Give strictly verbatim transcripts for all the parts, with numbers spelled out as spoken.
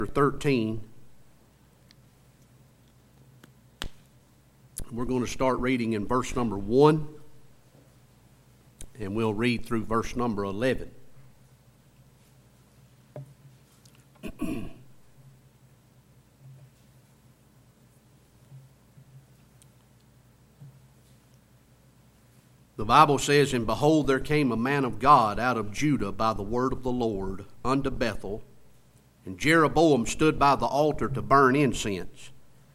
thirteen. We're going to start reading in verse number one, and we'll read through verse number eleven. The Bible says, "And behold, there came a man of God out of Judah by the word of the Lord unto Bethel, and Jeroboam stood by the altar to burn incense.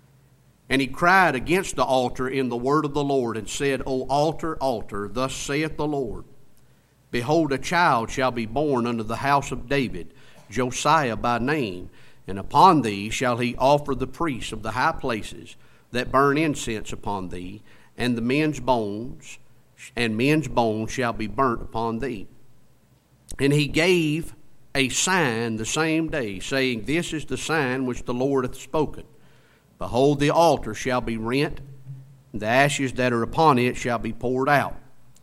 And he cried against the altar in the word of the Lord, and said, O altar, altar, thus saith the Lord, Behold, a child shall be born unto the house of David, Josiah by name, and upon thee shall he offer the priests of the high places that burn incense upon thee, and the men's bones, and men's bones shall be burnt upon thee. And he gave a sign the same day, saying, This is the sign which the Lord hath spoken. Behold, the altar shall be rent, and the ashes that are upon it shall be poured out.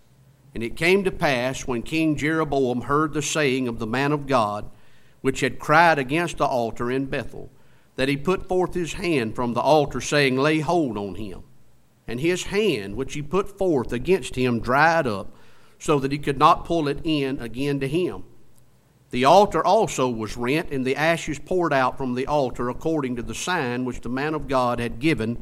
And it came to pass, when King Jeroboam heard the saying of the man of God, which had cried against the altar in Bethel, that he put forth his hand from the altar, saying, Lay hold on him. And his hand, which he put forth against him, dried up, so that he could not pull it in again to him. The altar also was rent, and the ashes poured out from the altar, according to the sign which the man of God had given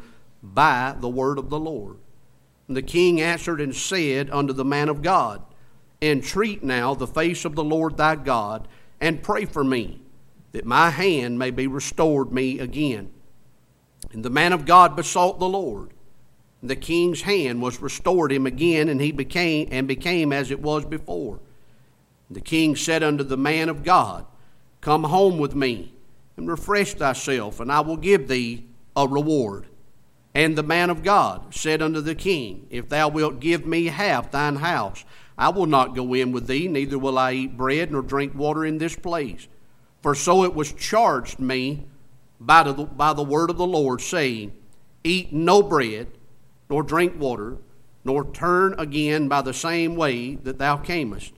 by the word of the Lord. And the king answered and said unto the man of God, Entreat now the face of the Lord thy God, and pray for me, that my hand may be restored me again. And the man of God besought the Lord. And the king's hand was restored him again, and he became and became as it was before. And the king said unto the man of God, Come home with me, and refresh thyself, and I will give thee a reward. And the man of God said unto the king, If thou wilt give me half thine house, I will not go in with thee, neither will I eat bread nor drink water in this place. For so it was charged me by the, by the word of the Lord, saying, Eat no bread, nor drink water, nor turn again by the same way that thou camest.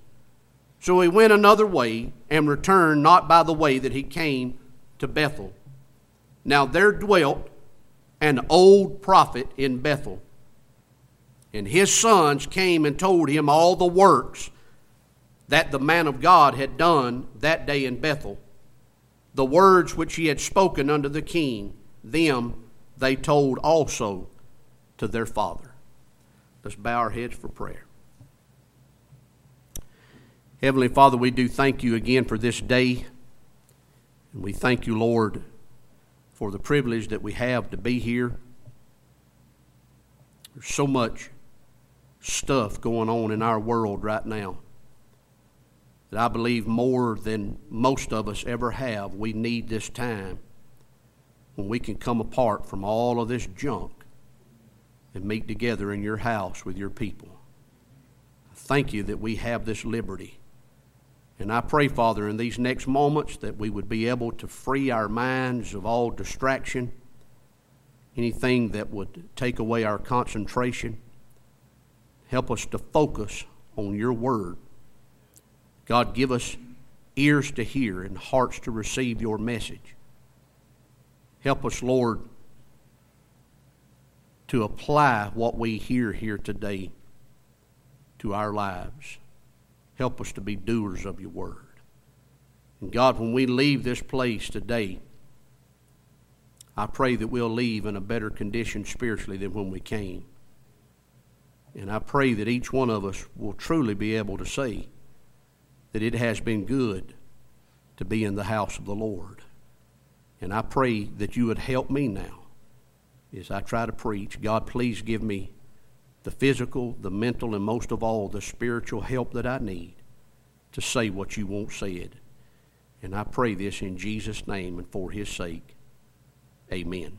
So he went another way, and returned not by the way that he came to Bethel. Now there dwelt an old prophet in Bethel, and his sons came and told him all the works that the man of God had done that day in Bethel. The words which he had spoken unto the king, them they told also to their father. Let's bow our heads for prayer. Heavenly Father, we do thank you again for this day. And we thank you, Lord, for the privilege that we have to be here. There's so much stuff going on in our world right now that I believe more than most of us ever have, we need this time when we can come apart from all of this junk and meet together in your house with your people. I thank you that we have this liberty. And I pray, Father, in these next moments that we would be able to free our minds of all distraction, anything that would take away our concentration. Help us to focus on your word. God, give us ears to hear and hearts to receive your message. Help us, Lord, to apply what we hear here today to our lives. Help us to be doers of your word. And God, when we leave this place today, I pray that we'll leave in a better condition spiritually than when we came. And I pray that each one of us will truly be able to say that it has been good to be in the house of the Lord. And I pray that you would help me now as I try to preach. God, please give me the physical, the mental, and most of all, the spiritual help that I need to say what you want said. And I pray this in Jesus' name and for his sake. Amen.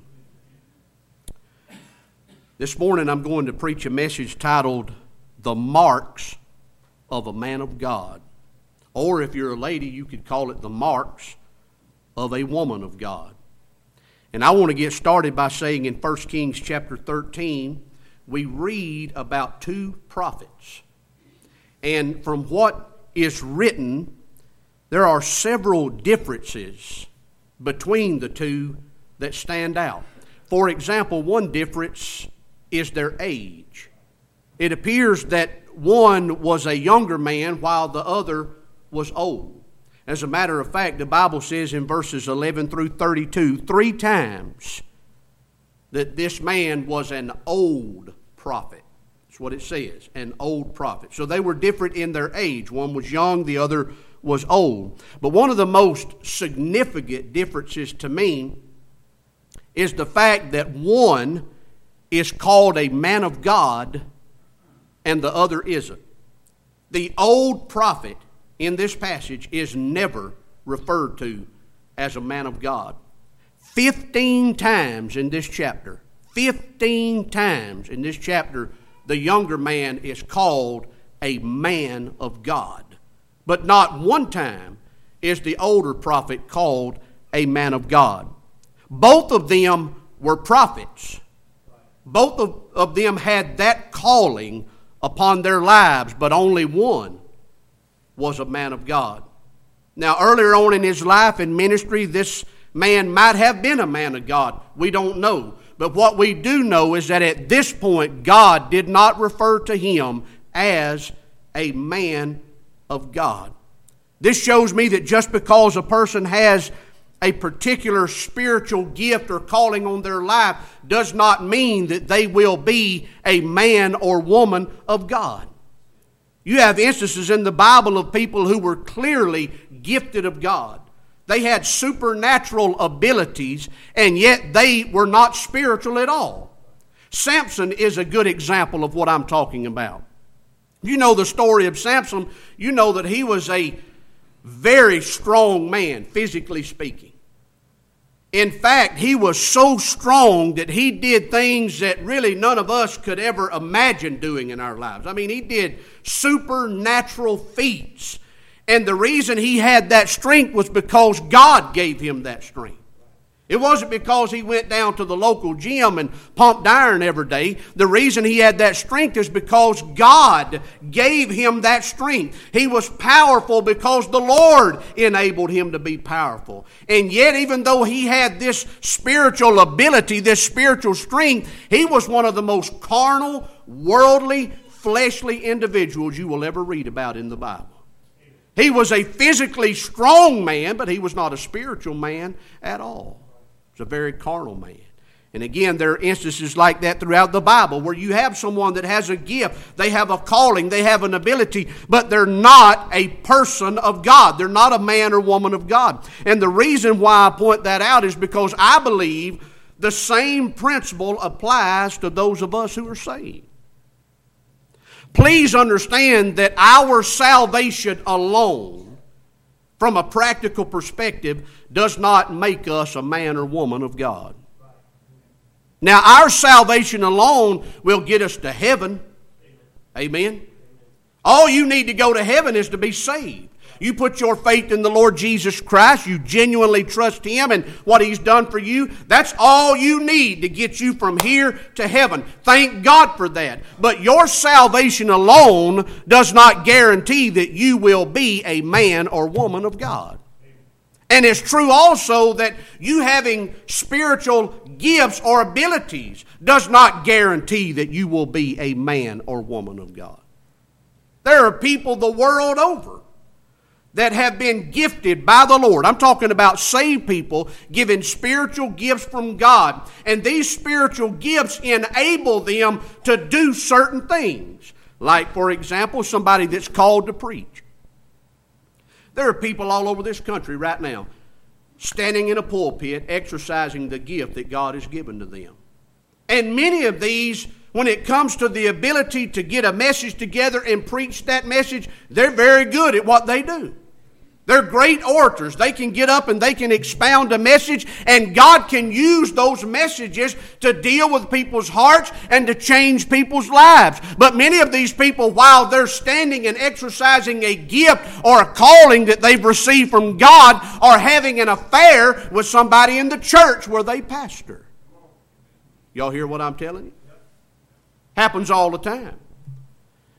This morning I'm going to preach a message titled, The Marks of a Man of God. Or if you're a lady, you could call it The Marks of a Woman of God. And I want to get started by saying in First Kings chapter thirteen, we read about two prophets. And from what is written, there are several differences between the two that stand out. For example, one difference is their age. It appears that one was a younger man while the other was old. As a matter of fact, the Bible says in verses eleven through thirty-two, three times that this man was an old prophet. That's what it says, an old prophet. So they were different in their age. One was young, the other was old. But one of the most significant differences to me is the fact that one is called a man of God and the other isn't. The old prophet in this passage is never referred to as a man of God. Fifteen times in this chapter, fifteen times in this chapter, the younger man is called a man of God. But not one time is the older prophet called a man of God. Both of them were prophets. Both of, of them had that calling upon their lives, but only one was a man of God. Now, earlier on in his life and ministry, this man might have been a man of God. We don't know. But what we do know is that at this point, God did not refer to him as a man of God. This shows me that just because a person has a particular spiritual gift or calling on their life does not mean that they will be a man or woman of God. You have instances in the Bible of people who were clearly gifted of God. They had supernatural abilities, and yet they were not spiritual at all. Samson is a good example of what I'm talking about. You know the story of Samson. You know that he was a very strong man, physically speaking. In fact, he was so strong that he did things that really none of us could ever imagine doing in our lives. I mean, he did supernatural feats. And the reason he had that strength was because God gave him that strength. It wasn't because he went down to the local gym and pumped iron every day. The reason he had that strength is because God gave him that strength. He was powerful because the Lord enabled him to be powerful. And yet, even though he had this spiritual ability, this spiritual strength, he was one of the most carnal, worldly, fleshly individuals you will ever read about in the Bible. He was a physically strong man, but he was not a spiritual man at all. He was a very carnal man. And again, there are instances like that throughout the Bible where you have someone that has a gift, they have a calling, they have an ability, but they're not a person of God. They're not a man or woman of God. And the reason why I point that out is because I believe the same principle applies to those of us who are saved. Please understand that our salvation alone, from a practical perspective, does not make us a man or woman of God. Now, our salvation alone will get us to heaven. Amen. All you need to go to heaven is to be saved. You put your faith in the Lord Jesus Christ. You genuinely trust Him and what He's done for you. That's all you need to get you from here to heaven. Thank God for that. But your salvation alone does not guarantee that you will be a man or woman of God. And it's true also that you having spiritual gifts or abilities does not guarantee that you will be a man or woman of God. There are people the world over that have been gifted by the Lord. I'm talking about saved people given spiritual gifts from God. And these spiritual gifts enable them to do certain things. Like, for example, somebody that's called to preach. There are people all over this country right now standing in a pulpit exercising the gift that God has given to them. And many of these, when it comes to the ability to get a message together and preach that message, they're very good at what they do. They're great orators. They can get up and they can expound a message, and God can use those messages to deal with people's hearts and to change people's lives. But many of these people, while they're standing and exercising a gift or a calling that they've received from God, are having an affair with somebody in the church where they pastor. Y'all hear what I'm telling you? Happens all the time.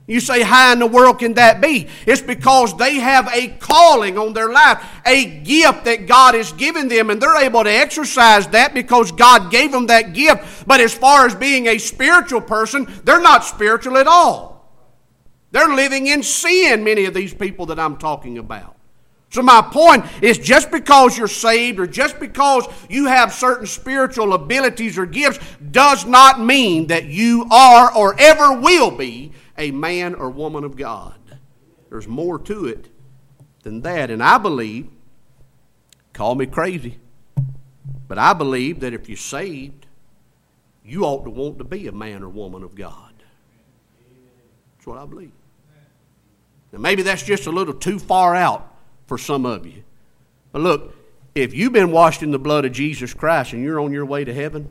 You say, how in the world can that be? It's because they have a calling on their life, a gift that God has given them, and they're able to exercise that because God gave them that gift. But as far as being a spiritual person, they're not spiritual at all. They're living in sin, many of these people that I'm talking about. So my point is, just because you're saved or just because you have certain spiritual abilities or gifts does not mean that you are or ever will be a man or woman of God. There's more to it than that. And I believe, call me crazy, but I believe that if you're saved, you ought to want to be a man or woman of God. That's what I believe. Now maybe that's just a little too far out for some of you. But look, if you've been washed in the blood of Jesus Christ and you're on your way to heaven,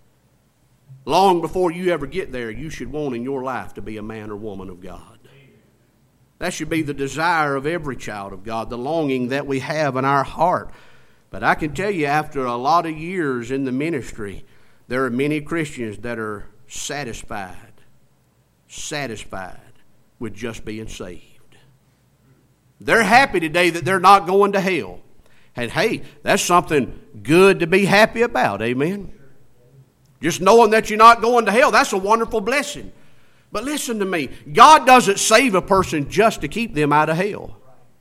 long before you ever get there, you should want in your life to be a man or woman of God. That should be the desire of every child of God, the longing that we have in our heart. But I can tell you, after a lot of years in the ministry, there are many Christians that are satisfied, satisfied with just being saved. They're happy today that they're not going to hell. And hey, that's something good to be happy about, amen? Just knowing that you're not going to hell, that's a wonderful blessing. But listen to me, God doesn't save a person just to keep them out of hell.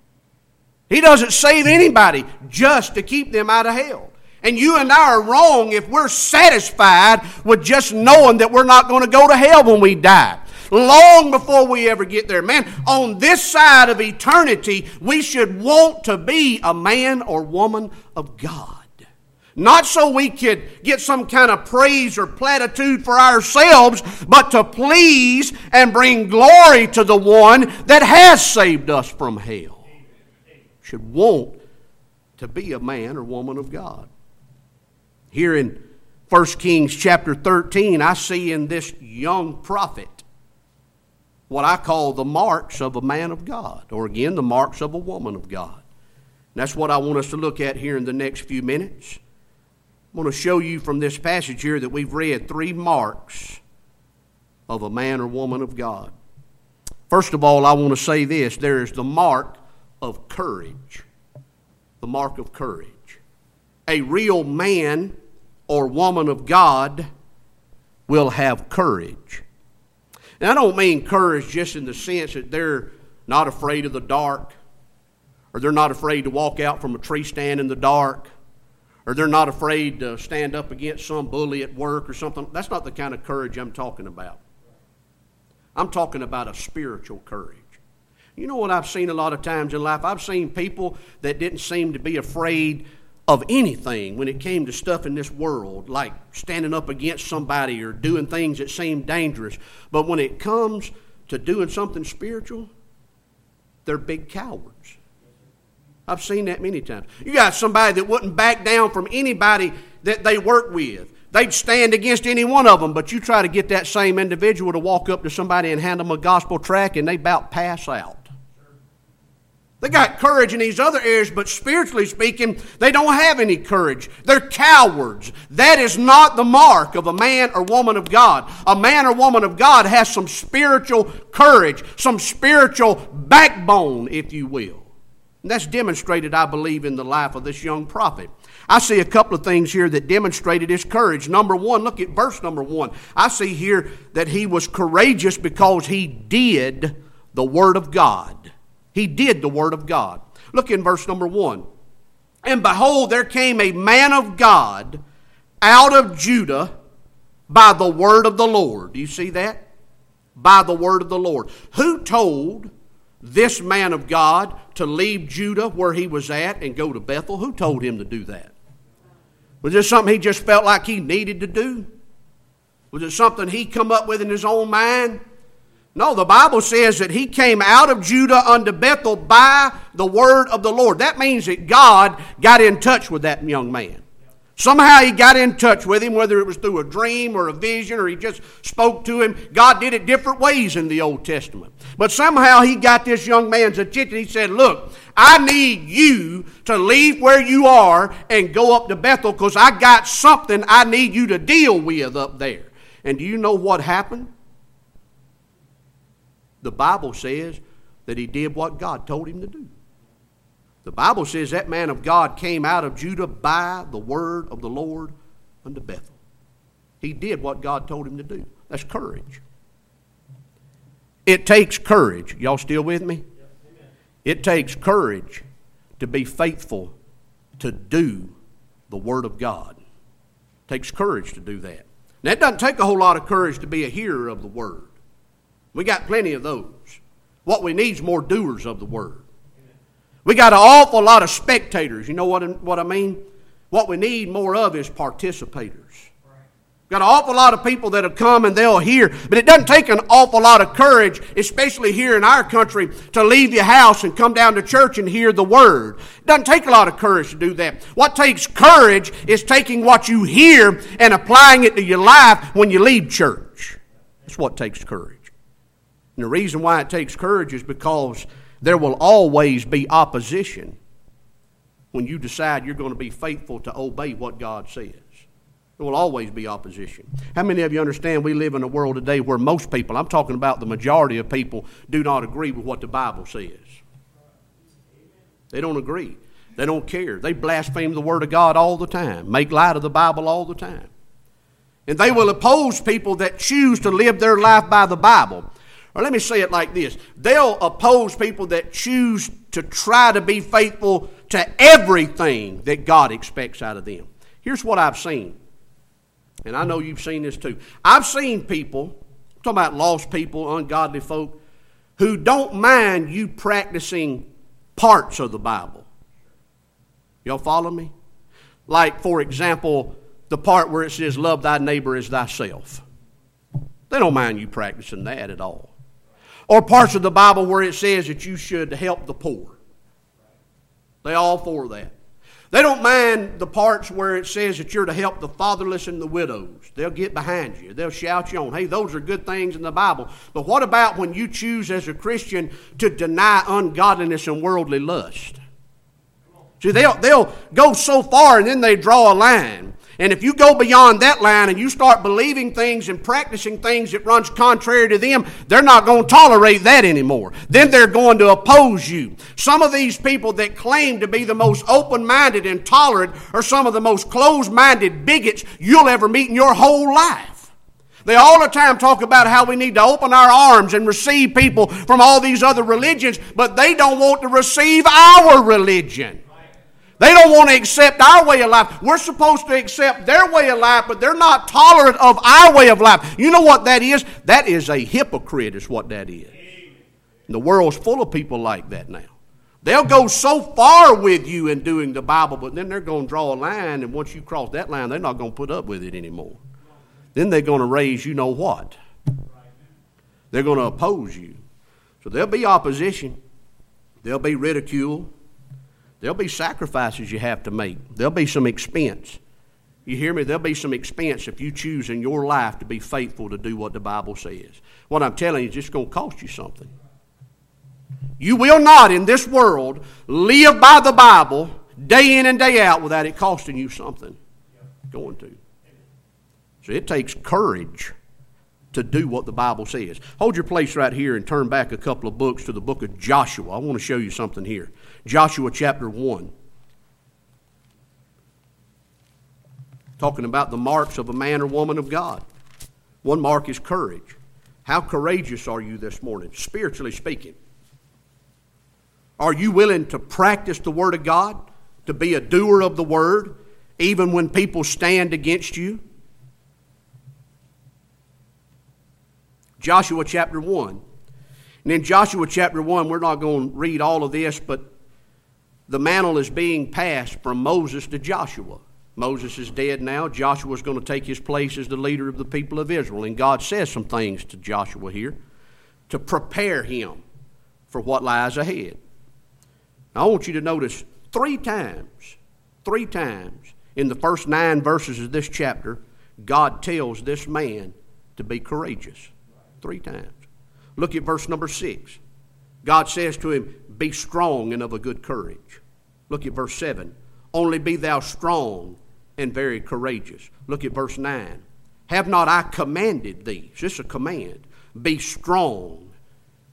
He doesn't save anybody just to keep them out of hell. And you and I are wrong if we're satisfied with just knowing that we're not going to go to hell when we die. Long before we ever get there. Man, on this side of eternity, we should want to be a man or woman of God. Not so we could get some kind of praise or platitude for ourselves, but to please and bring glory to the one that has saved us from hell. Should want to be a man or woman of God. Here in First Kings chapter thirteen, I see in this young prophet what I call the marks of a man of God, or again, the marks of a woman of God. And that's what I want us to look at here in the next few minutes. I want to show you from this passage here that we've read three marks of a man or woman of God. First of all, I want to say this. There is the mark of courage. The mark of courage. A real man or woman of God will have courage. Now, I don't mean courage just in the sense that they're not afraid of the dark, or they're not afraid to walk out from a tree stand in the dark, or they're not afraid to stand up against some bully at work or something. That's not the kind of courage I'm talking about. I'm talking about a spiritual courage. You know what I've seen a lot of times in life? I've seen people that didn't seem to be afraid of anything when it came to stuff in this world, like standing up against somebody or doing things that seem dangerous. But when it comes to doing something spiritual, they're big cowards. I've seen that many times. You got somebody that wouldn't back down from anybody that they work with. They'd stand against any one of them, but you try to get that same individual to walk up to somebody and hand them a gospel tract, and they about pass out. They got courage in these other areas, but spiritually speaking, they don't have any courage. They're cowards. That is not the mark of a man or woman of God. A man or woman of God has some spiritual courage, some spiritual backbone, if you will. And that's demonstrated, I believe, in the life of this young prophet. I see a couple of things here that demonstrated his courage. Number one, look at verse number one. I see here that he was courageous because he did the Word of God. He did the Word of God. Look in verse number one. And behold, there came a man of God out of Judah by the word of the Lord. Do you see that? By the word of the Lord. Who told this man of God to leave Judah where he was at and go to Bethel? Who told him to do that? Was this something he just felt like he needed to do? Was it something he come up with in his own mind? No, the Bible says that he came out of Judah unto Bethel by the word of the Lord. That means that God got in touch with that young man. Somehow he got in touch with him, whether it was through a dream or a vision or he just spoke to him. God did it different ways in the Old Testament. But somehow he got this young man's attention. He said, look, I need you to leave where you are and go up to Bethel because I got something I need you to deal with up there. And do you know what happened? The Bible says that he did what God told him to do. The Bible says that man of God came out of Judah by the word of the Lord unto Bethel. He did what God told him to do. That's courage. It takes courage. Y'all still with me? It takes courage to be faithful to do the Word of God. It takes courage to do that. Now, it doesn't take a whole lot of courage to be a hearer of the Word. We got plenty of those. What we need is more doers of the Word. We got an awful lot of spectators. You know what, what I mean? What we need more of is participators. Got an awful lot of people that'll come and they'll hear, but it doesn't take an awful lot of courage, especially here in our country, to leave your house and come down to church and hear the Word. It doesn't take a lot of courage to do that. What takes courage is taking what you hear and applying it to your life when you leave church. That's what takes courage. And the reason why it takes courage is because there will always be opposition when you decide you're going to be faithful to obey what God says. There will always be opposition. How many of you understand we live in a world today where most people, I'm talking about the majority of people, do not agree with what the Bible says? They don't agree. They don't care. They blaspheme the Word of God all the time, make light of the Bible all the time. And they will oppose people that choose to live their life by the Bible. Or let me say it like this. They'll oppose people that choose to try to be faithful to everything that God expects out of them. Here's what I've seen. And I know you've seen this too. I've seen people, I'm talking about lost people, ungodly folk, who don't mind you practicing parts of the Bible. Y'all follow me? Like, for example, the part where it says, love thy neighbor as thyself. They don't mind you practicing that at all. Or parts of the Bible where it says that you should help the poor. They all for that. They don't mind the parts where it says that you're to help the fatherless and the widows. They'll get behind you. They'll shout you on. Hey, those are good things in the Bible. But what about when you choose as a Christian to deny ungodliness and worldly lust? See, they'll, they'll go so far and then they draw a line. And if you go beyond that line and you start believing things and practicing things that runs contrary to them, they're not going to tolerate that anymore. Then they're going to oppose you. Some of these people that claim to be the most open-minded and tolerant are some of the most closed-minded bigots you'll ever meet in your whole life. They all the time talk about how we need to open our arms and receive people from all these other religions, but they don't want to receive our religion. They don't want to accept our way of life. We're supposed to accept their way of life, but they're not tolerant of our way of life. You know what that is? That is a hypocrite is what that is. And the world's full of people like that now. They'll go so far with you in doing the Bible, but then they're going to draw a line, and once you cross that line, they're not going to put up with it anymore. Then they're going to raise you know what. They're going to oppose you. So there'll be opposition. There'll be ridicule. There'll be sacrifices you have to make. There'll be some expense. You hear me? There'll be some expense if you choose in your life to be faithful to do what the Bible says. What I'm telling you is just going to cost you something. You will not in this world live by the Bible day in and day out without it costing you something. Going to. So it takes courage to do what the Bible says. Hold your place right here and turn back a couple of books to the book of Joshua. I want to show you something here. Joshua chapter one. Talking about the marks of a man or woman of God. One mark is courage. How courageous are you this morning, spiritually speaking? Are you willing to practice the Word of God, to be a doer of the Word, even when people stand against you? Joshua chapter one. And in Joshua chapter one, we're not going to read all of this, but the mantle is being passed from Moses to Joshua. Moses is dead now. Joshua is going to take his place as the leader of the people of Israel. And God says some things to Joshua here to prepare him for what lies ahead. Now, I want you to notice three times, three times in the first nine verses of this chapter, God tells this man to be courageous. Three times. Look at verse number six. God says to him, be strong and of a good courage. Look at verse seven. Only be thou strong and very courageous. Look at verse nine. Have not I commanded thee? It's just a command. Be strong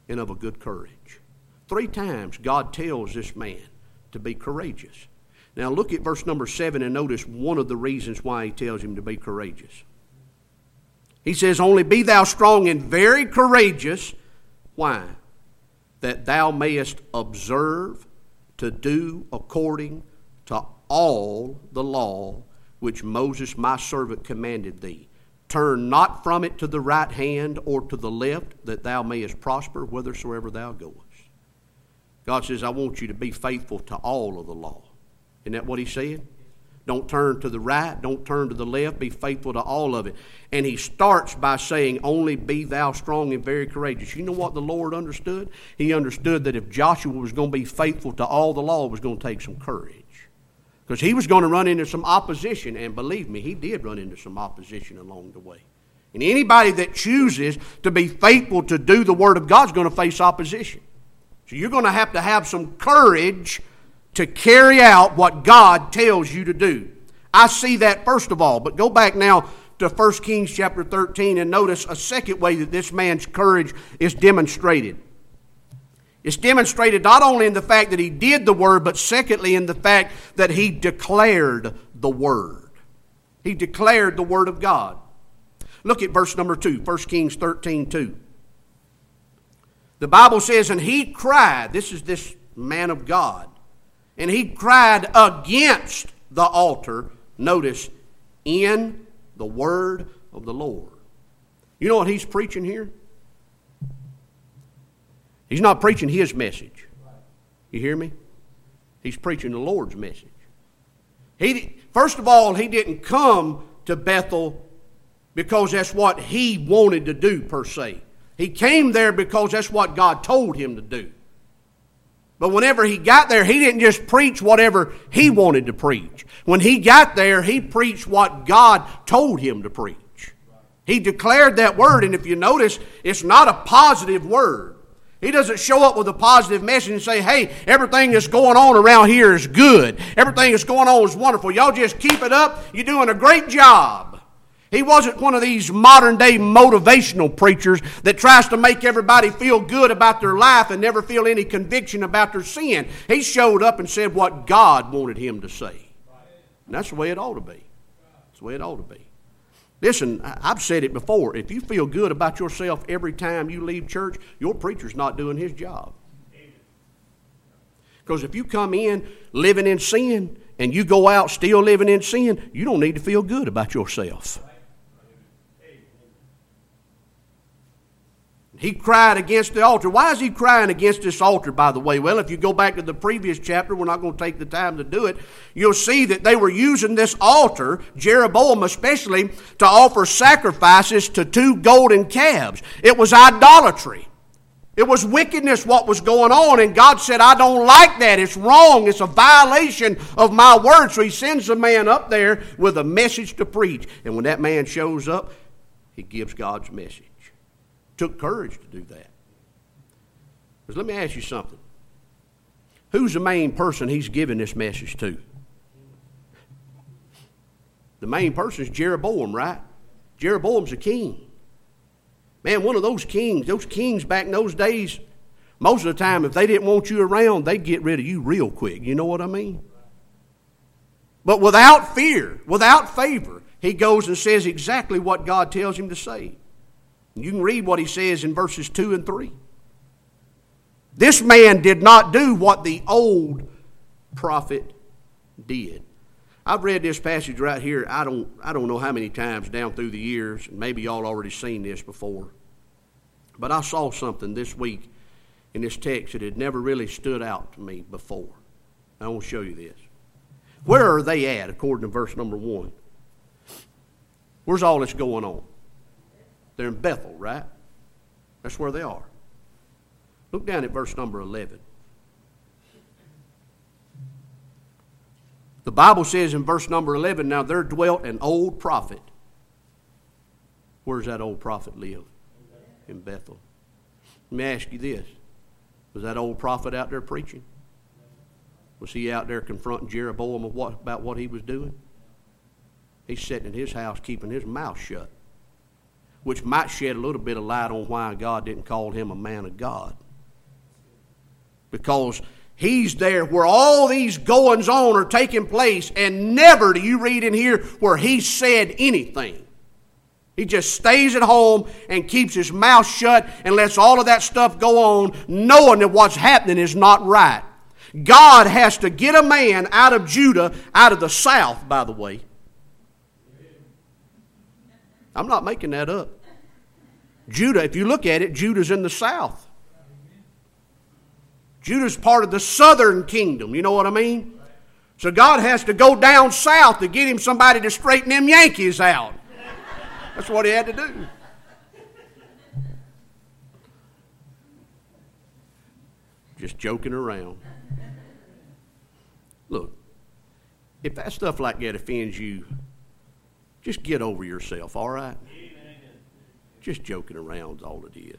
and of a good courage. Three times God tells this man to be courageous. Now look at verse number seven and notice one of the reasons why he tells him to be courageous. He says, only be thou strong and very courageous. Why? That thou mayest observe to do according to all the law which Moses my servant commanded thee. Turn not from it to the right hand or to the left, that thou mayest prosper whithersoever thou goest. God says, I want you to be faithful to all of the law. Isn't that what he said? Don't turn to the right, don't turn to the left, be faithful to all of it. And he starts by saying, only be thou strong and very courageous. You know what the Lord understood? He understood that if Joshua was going to be faithful to all the law, it was going to take some courage. Because he was going to run into some opposition, and believe me, he did run into some opposition along the way. And anybody that chooses to be faithful to do the Word of God is going to face opposition. So you're going to have to have some courage to carry out what God tells you to do. I see that first of all, but go back now to First Kings chapter thirteen and notice a second way that this man's courage is demonstrated. It's demonstrated not only in the fact that he did the Word, but secondly in the fact that he declared the Word. He declared the Word of God. Look at verse number two, First Kings thirteen two. The Bible says, and he cried, this is this man of God, and he cried against the altar, notice, in the word of the Lord. You know what he's preaching here? He's not preaching his message. You hear me? He's preaching the Lord's message. He, first of all, he didn't come to Bethel because that's what he wanted to do per se. He came there because that's what God told him to do. But whenever he got there, he didn't just preach whatever he wanted to preach. When he got there, he preached what God told him to preach. He declared that word, and if you notice, it's not a positive word. He doesn't show up with a positive message and say, hey, everything that's going on around here is good. Everything that's going on is wonderful. Y'all just keep it up. You're doing a great job. He wasn't one of these modern-day motivational preachers that tries to make everybody feel good about their life and never feel any conviction about their sin. He showed up and said what God wanted him to say. And that's the way it ought to be. That's the way it ought to be. Listen, I've said it before. If you feel good about yourself every time you leave church, your preacher's not doing his job. Because if you come in living in sin and you go out still living in sin, you don't need to feel good about yourself. He cried against the altar. Why is he crying against this altar, by the way? Well, if you go back to the previous chapter, we're not going to take the time to do it, you'll see that they were using this altar, Jeroboam especially, to offer sacrifices to two golden calves. It was idolatry. It was wickedness what was going on, and God said, I don't like that. It's wrong. It's a violation of my word. So he sends a man up there with a message to preach. And when that man shows up, he gives God's message. Took courage to do that. Because let me ask you something. Who's the main person he's giving this message to? The main person is Jeroboam, right? Jeroboam's a king. Man, one of those kings, those kings back in those days, most of the time, if they didn't want you around, they'd get rid of you real quick. You know what I mean? But without fear, without favor, he goes and says exactly what God tells him to say. You can read what he says in verses two and three. This man did not do what the old prophet did. I've read this passage right here, I don't, I don't know how many times down through the years. Maybe y'all already seen this before. But I saw something this week in this text that had never really stood out to me before. I want to show you this. Where are they at, according to verse number one? Where's all this going on? They're in Bethel, right? That's where they are. Look down at verse number eleven. The Bible says in verse number eleven, now there dwelt an old prophet. Where does that old prophet live? In Bethel. Let me ask you this. Was that old prophet out there preaching? Was he out there confronting Jeroboam of what, about what he was doing? He's sitting in his house keeping his mouth shut. which might shed a little bit of light on why God didn't call him a man of God. Because he's there where all these goings on are taking place, and never do you read in here where he said anything. He just stays at home and keeps his mouth shut and lets all of that stuff go on, knowing that what's happening is not right. God has to get a man out of Judah, out of the south, by the way. I'm not making that up. Judah, if you look at it, Judah's in the south. Judah's part of the southern kingdom, you know what I mean? So God has to go down south to get him somebody to straighten them Yankees out. That's what he had to do. Just joking around. Look, if that stuff like that offends you, just get over yourself, all right? Just joking around is all it is.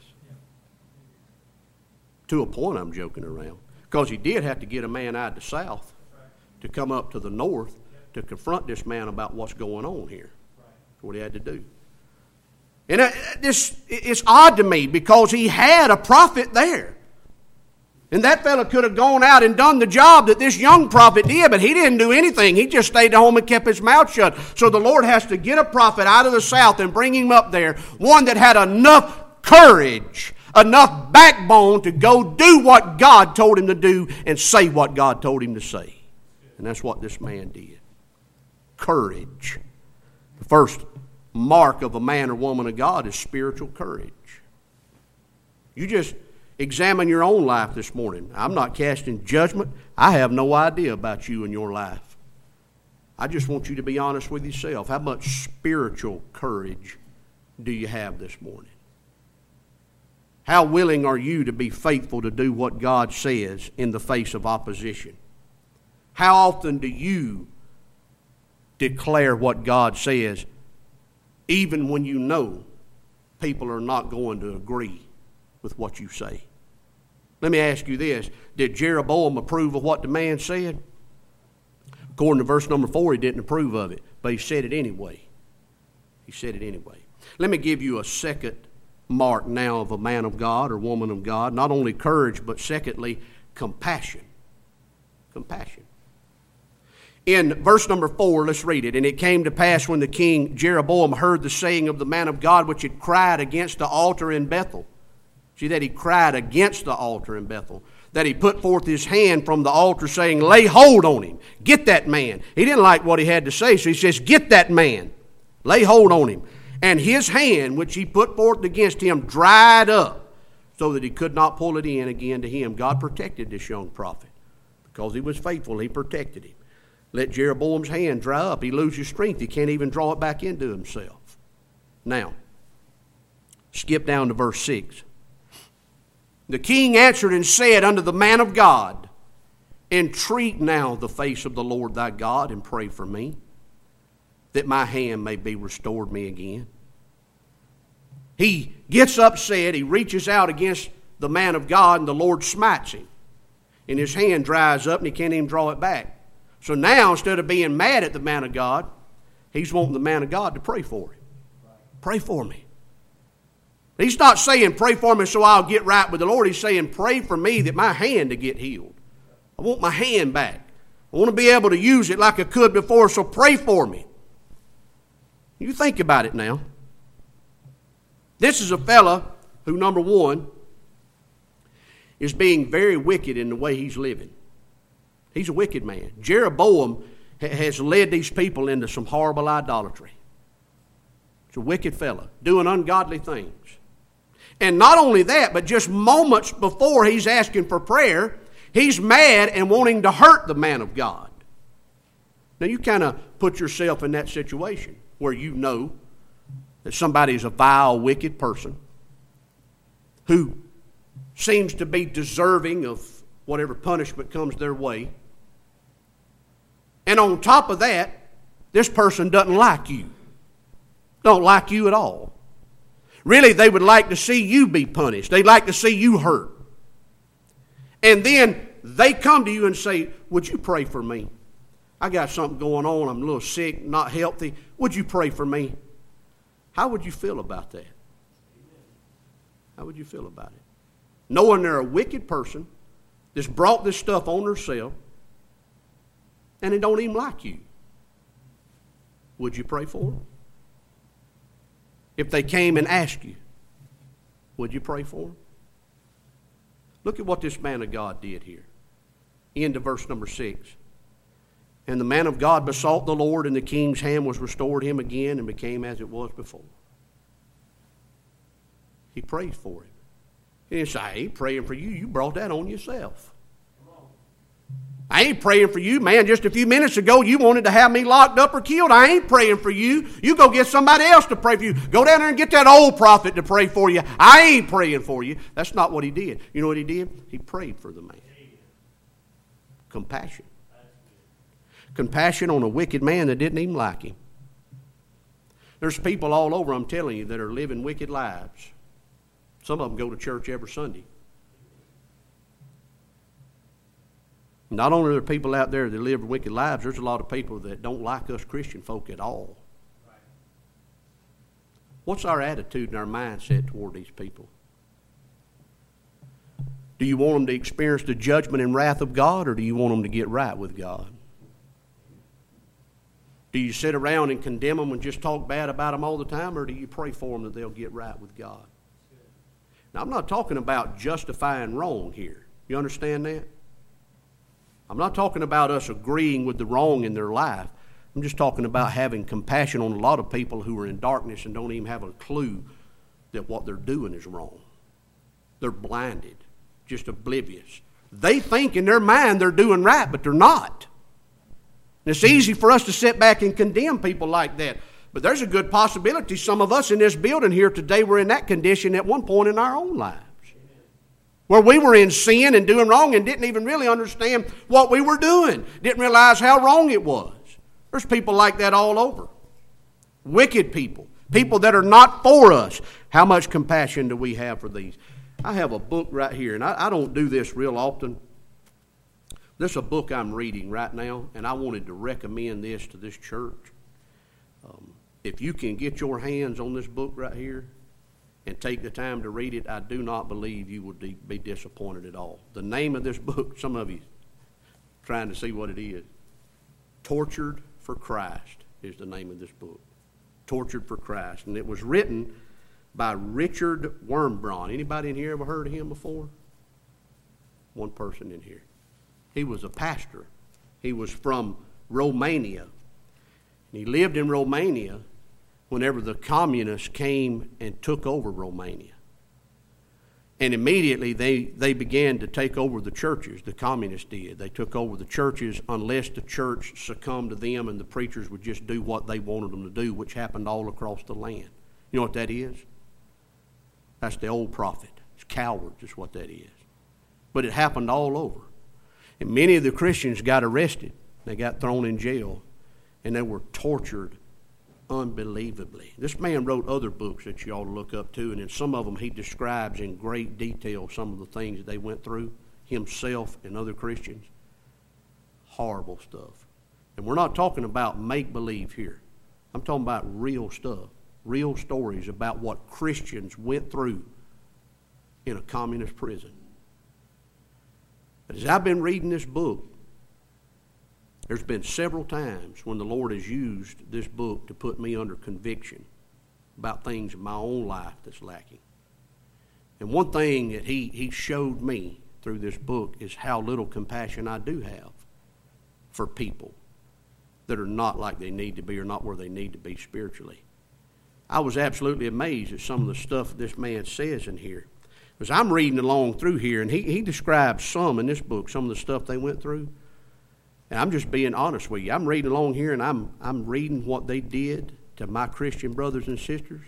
To a point, I'm joking around. Because he did have to get a man out of the south to come up to the north to confront this man about what's going on here. That's what he had to do. And this, it's odd to me because he had a prophet there. And that fella could have gone out and done the job that this young prophet did, but he didn't do anything. He just stayed at home and kept his mouth shut. So the Lord has to get a prophet out of the south and bring him up there, one that had enough courage, enough backbone to go do what God told him to do and say what God told him to say. And that's what this man did. Courage. The first mark of a man or woman of God is spiritual courage. You just examine your own life this morning. I'm not casting judgment. I have no idea about you and your life. I just want you to be honest with yourself. How much spiritual courage do you have this morning? How willing are you to be faithful to do what God says in the face of opposition? How often do you declare what God says even when you know people are not going to agree with what you say? Let me ask you this. Did Jeroboam approve of what the man said? According to verse number four, he didn't approve of it, but he said it anyway. He said it anyway. Let me give you a second mark now of a man of God or woman of God. Not only courage, but secondly, compassion. Compassion. In verse number four, let's read it. And it came to pass when the king Jeroboam heard the saying of the man of God which had cried against the altar in Bethel. See that he cried against the altar in Bethel. That he put forth his hand from the altar saying, lay hold on him. Get that man. He didn't like what he had to say, so he says, get that man. Lay hold on him. And his hand, which he put forth against him, dried up so that he could not pull it in again to him. God protected this young prophet. Because he was faithful, he protected him. Let Jeroboam's hand dry up. He loses strength. He can't even draw it back into himself. Now, skip down to verse six. The king answered and said unto the man of God, entreat now the face of the Lord thy God, and pray for me, that my hand may be restored me again. He gets upset. He reaches out against the man of God, and the Lord smites him. And his hand dries up, and he can't even draw it back. So now, instead of being mad at the man of God, he's wanting the man of God to pray for him. Pray for me. He's not saying pray for me so I'll get right with the Lord. He's saying pray for me that my hand to get healed. I want my hand back. I want to be able to use it like I could before, so pray for me. You think about it now. This is a fella who, number one, is being very wicked in the way he's living. He's a wicked man. Jeroboam ha- has led these people into some horrible idolatry. He's a wicked fella, doing ungodly things. And not only that, but just moments before he's asking for prayer, he's mad and wanting to hurt the man of God. Now you kind of put yourself in that situation where you know that somebody is a vile, wicked person who seems to be deserving of whatever punishment comes their way. And on top of that, this person doesn't like you. Don't like you at all. Really, they would like to see you be punished. They'd like to see you hurt. And then they come to you and say, would you pray for me? I got something going on. I'm a little sick, not healthy. Would you pray for me? How would you feel about that? How would you feel about it? Knowing they're a wicked person that's brought this stuff on herself and they don't even like you. Would you pray for them? If they came and asked you, would you pray for them? Look at what this man of God did here. End of verse number six. And the man of God besought the Lord, and the king's hand was restored him again and became as it was before. He prayed for him. He didn't say, I ain't praying for you. You brought that on yourself. I ain't praying for you, man. Just a few minutes ago, you wanted to have me locked up or killed. I ain't praying for you. You go get somebody else to pray for you. Go down there and get that old prophet to pray for you. I ain't praying for you. That's not what he did. You know what he did? He prayed for the man. Compassion. Compassion on a wicked man that didn't even like him. There's people all over, I'm telling you, that are living wicked lives. Some of them go to church every Sunday. Not only are there people out there that live wicked lives, there's a lot of people that don't like us Christian folk at all. What's our attitude and our mindset toward these people? Do you want them to experience the judgment and wrath of God, or do you want them to get right with God? Do you sit around and condemn them and just talk bad about them all the time, or do you pray for them that they'll get right with God? Now, I'm not talking about justifying wrong here. You understand that? I'm not talking about us agreeing with the wrong in their life. I'm just talking about having compassion on a lot of people who are in darkness and don't even have a clue that what they're doing is wrong. They're blinded, just oblivious. They think in their mind they're doing right, but they're not. And it's easy for us to sit back and condemn people like that. But there's a good possibility some of us in this building here today were in that condition at one point in our own lives. Where we were in sin and doing wrong and didn't even really understand what we were doing. Didn't realize how wrong it was. There's people like that all over. Wicked people. People that are not for us. How much compassion do we have for these? I have a book right here, and I, I don't do this real often. This is a book I'm reading right now, and I wanted to recommend this to this church. Um, if you can get your hands on this book right here, and take the time to read it, I do not believe you would be disappointed at all. The name of this book, some of you trying to see what it is. Tortured for Christ is the name of this book. Tortured for Christ. And it was written by Richard Wurmbrand. Anybody in here ever heard of him before? One person in here. He was a pastor. He was from Romania. And he lived in Romania whenever the communists came and took over Romania. And immediately they, they began to take over the churches, the communists did. They took over the churches unless the church succumbed to them and the preachers would just do what they wanted them to do, which happened all across the land. You know what that is? That's the old prophet. It's cowards is what that is. But it happened all over. And many of the Christians got arrested. They got thrown in jail. And they were tortured unbelievably. This man wrote other books that you ought to look up to, and in some of them he describes in great detail some of the things that they went through, himself and other Christians. Horrible stuff. And we're not talking about make-believe here. I'm talking about real stuff, real stories about what Christians went through in a communist prison. But as I've been reading this book, there's been several times when the Lord has used this book to put me under conviction about things in my own life that's lacking. And one thing that he, he showed me through this book is how little compassion I do have for people that are not like they need to be or not where they need to be spiritually. I was absolutely amazed at some of the stuff this man says in here. Because I'm reading along through here, and he, he describes some in this book, some of the stuff they went through. And I'm just being honest with you. I'm reading along here, and I'm I'm reading what they did to my Christian brothers and sisters.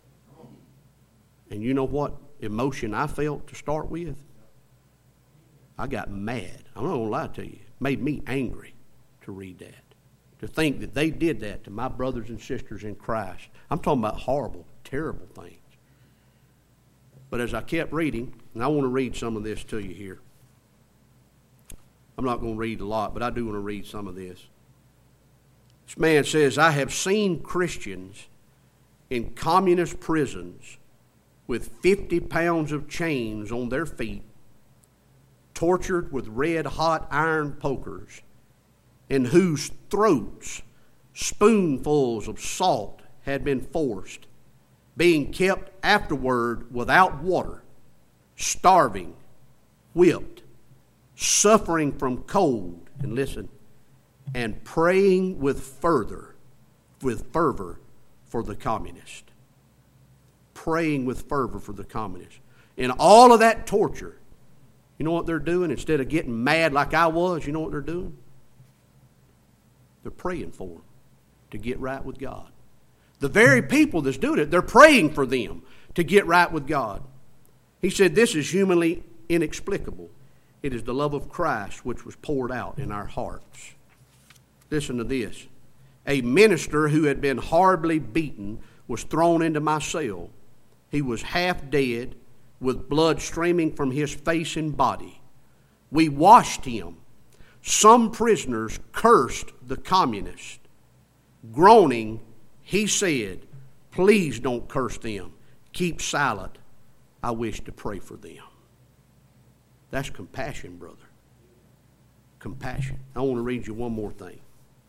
And you know what emotion I felt to start with? I got mad. I'm not going to lie to you. It made me angry to read that. To think that they did that to my brothers and sisters in Christ. I'm talking about horrible, terrible things. But as I kept reading, and I want to read some of this to you here. I'm not going to read a lot, but I do want to read some of this. This man says, I have seen Christians in communist prisons with fifty pounds of chains on their feet, tortured with red-hot iron pokers, in whose throats spoonfuls of salt had been forced, being kept afterward without water, starving, whipped, suffering from cold, and listen, and praying with fervor, with fervor for the communist. Praying with fervor for the communists. In all of that torture, you know what they're doing? Instead of getting mad like I was, you know what they're doing? They're praying for them to get right with God. The very people that's doing it, they're praying for them to get right with God. He said this is humanly inexplicable. It is the love of Christ which was poured out in our hearts. Listen to this. A minister who had been horribly beaten was thrown into my cell. He was half dead, with blood streaming from his face and body. We washed him. Some prisoners cursed the communists. Groaning, he said, "Please don't curse them. Keep silent. I wish to pray for them." That's compassion, brother. Compassion. I want to read you one more thing.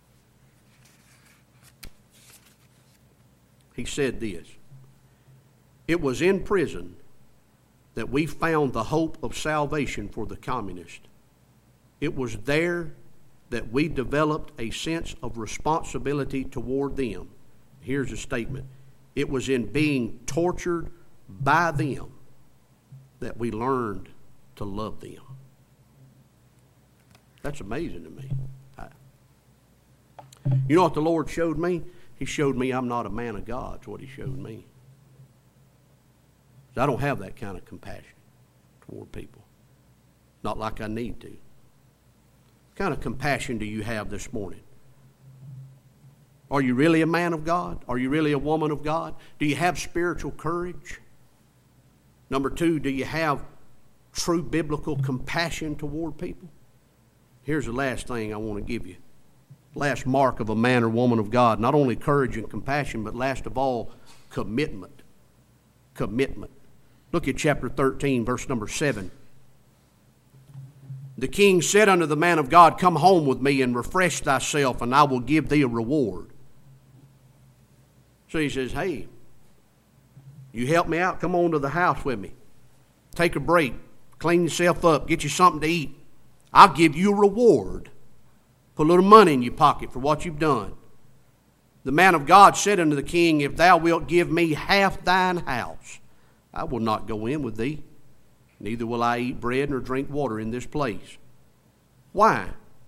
He said this. It was in prison that we found the hope of salvation for the communist. It was there that we developed a sense of responsibility toward them. Here's a statement. It was in being tortured by them that we learned to love them. That's amazing to me. I, you know what the Lord showed me? He showed me I'm not a man of God. That's what he showed me. I don't have that kind of compassion toward people. Not like I need to. What kind of compassion do you have this morning? Are you really a man of God? Are you really a woman of God? Do you have spiritual courage? Number two, do you have true biblical compassion toward people? Here's the last thing I want to give you. Last mark of a man or woman of God. Not only courage and compassion, but last of all, commitment. Commitment. Look at chapter thirteen, verse number seven. The king said unto the man of God, "Come home with me and refresh thyself, and I will give thee a reward." So he says, "Hey, you help me out? Come on to the house with me. Take a break. Clean yourself up. Get you something to eat. I'll give you a reward. Put a little money in your pocket for what you've done." The man of God said unto the king, "If thou wilt give me half thine house, I will not go in with thee. Neither will I eat bread nor drink water in this place." Why?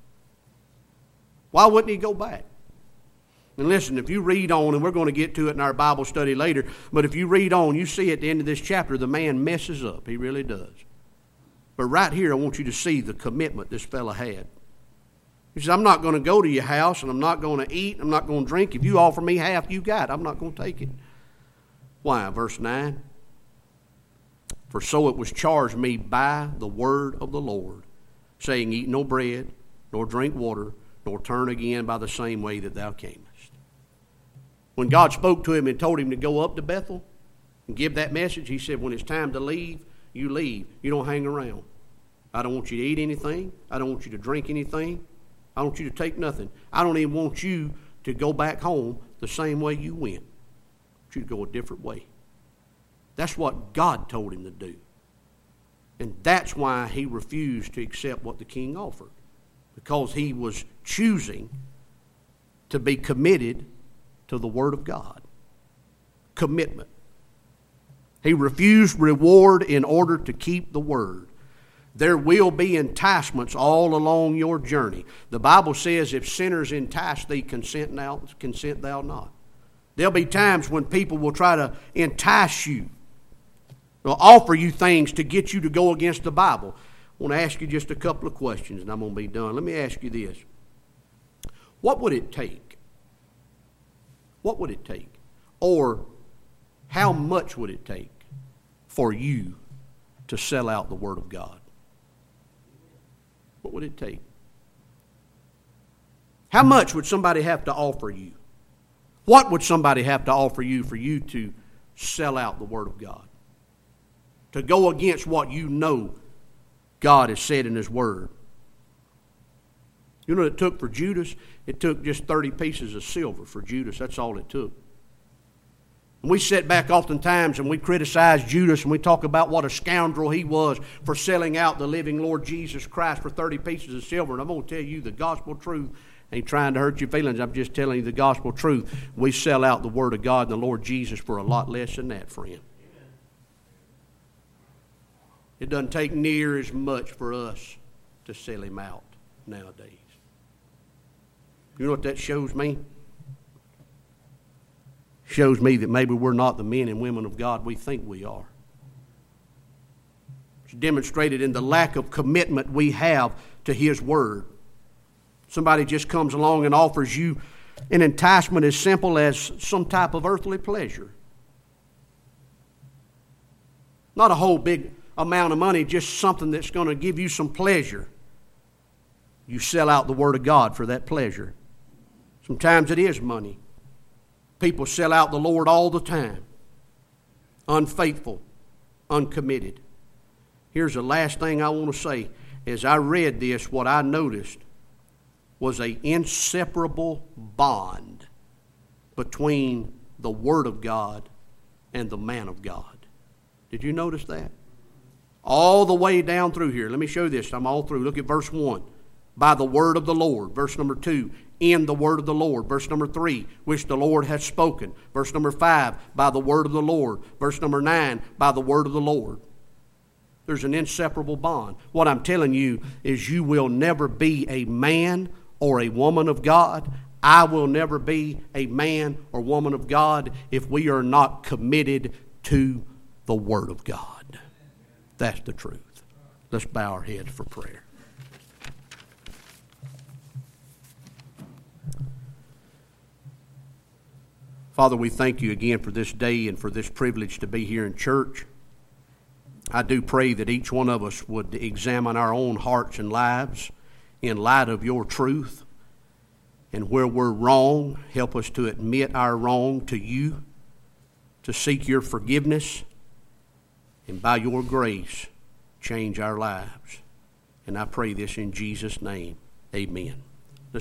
Why wouldn't he go back? And listen, if you read on, and we're going to get to it in our Bible study later, but if you read on, you see at the end of this chapter, the man messes up. He really does. But right here, I want you to see the commitment this fella had. He says, "I'm not going to go to your house, and I'm not going to eat, I'm not going to drink. If you offer me half you got, I'm not going to take it." Why? Verse nine. "For so it was charged me by the word of the Lord, saying, Eat no bread, nor drink water, nor turn again by the same way that thou camest." When God spoke to him and told him to go up to Bethel and give that message, he said, when it's time to leave, you leave. You don't hang around. I don't want you to eat anything. I don't want you to drink anything. I don't want you to take nothing. I don't even want you to go back home the same way you went. I want you to go a different way. That's what God told him to do. And that's why he refused to accept what the king offered. Because he was choosing to be committed to the Word of God. Commitment. He refused reward in order to keep the Word. There will be enticements all along your journey. The Bible says, if sinners entice thee, consent thou, consent thou not. There'll be times when people will try to entice you. They'll offer you things to get you to go against the Bible. I want to ask you just a couple of questions, and I'm going to be done. Let me ask you this. What would it take? What would it take? Or how much would it take for you to sell out the Word of God? What would it take? How much would somebody have to offer you? What would somebody have to offer you for you to sell out the Word of God? to go against what you know God has said in His Word. You know what it took for Judas? It took just thirty pieces of silver for Judas. That's all it took. And we sit back oftentimes and we criticize Judas and we talk about what a scoundrel he was for selling out the living Lord Jesus Christ for thirty pieces of silver. And I'm going to tell you the gospel truth. Ain't trying to hurt your feelings. I'm just telling you the gospel truth. We sell out the Word of God and the Lord Jesus for a lot less than that, friend. It doesn't take near as much for us to sell Him out nowadays. You know what that shows me? Shows me that maybe we're not the men and women of God we think we are. It's demonstrated in the lack of commitment we have to His Word. Somebody just comes along and offers you an enticement as simple as some type of earthly pleasure. Not a whole big amount of money, just something that's going to give you some pleasure. You sell out the Word of God for that pleasure. Sometimes it is money. People sell out the Lord all the time. Unfaithful, uncommitted. Here's the last thing I want to say. As I read this, what I noticed was an inseparable bond between the Word of God and the man of God. Did you notice that? All the way down through here. Let me show you this. I'm all through. Look at verse one. By the word of the Lord. Verse number two. In the word of the Lord. Verse number three. Which the Lord hath spoken. Verse number five. By the word of the Lord. Verse number nine. By the word of the Lord. There's an inseparable bond. What I'm telling you is you will never be a man or a woman of God. I will never be a man or woman of God if we are not committed to the Word of God. That's the truth. Let's bow our heads for prayer. Father, we thank you again for this day and for this privilege to be here in church. I do pray that each one of us would examine our own hearts and lives in light of your truth. And where we're wrong, help us to admit our wrong to you, to seek your forgiveness, and by your grace, change our lives. And I pray this in Jesus' name. Amen.